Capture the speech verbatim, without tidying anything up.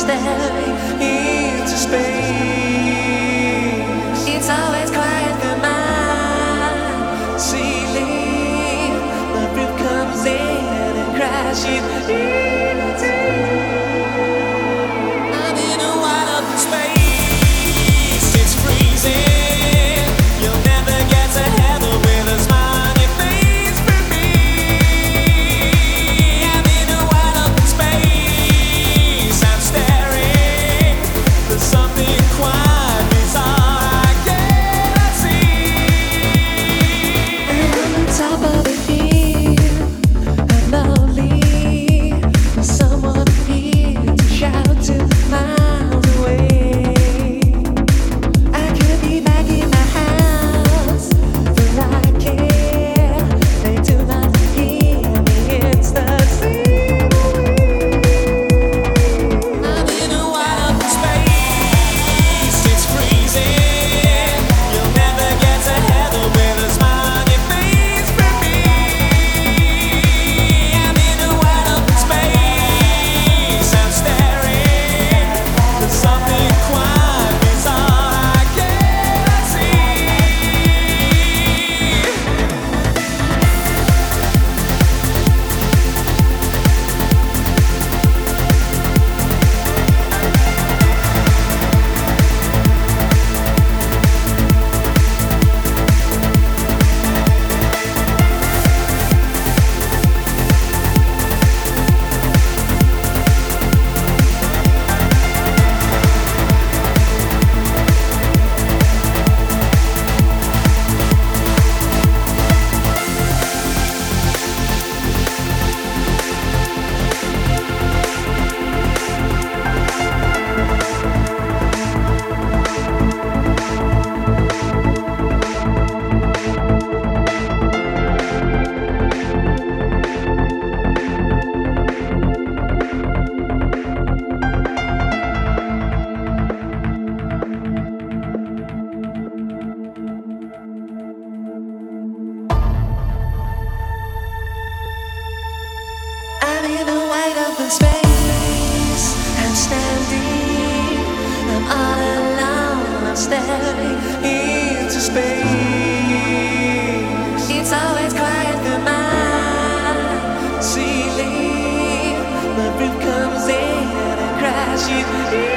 staring into space. It's always quiet for my ceiling. The roof comes in and crashing into. I'm in a wide open space. It's freezing. You'll never get to heaven with a smiley face for me. I'm in a wide open space. I'm staring. There's something quite bizarre I cannot see. And on the top of the hill, I'm lonely. There's someone here to shout to miles away. I could be back in my house, but I care. They do not hear me. It's the scenery. I'm in a wide open space. It's freezing. You'll never get to heaven with a smiley face for me. I'm in a wide open space. I'm staring. There's something quite bizarre I cannot see. I'm in a wide open space. I'm standing. I'm all alone. I'm staring into space. It's always quiet for my ceiling. The roof comes in and crashes.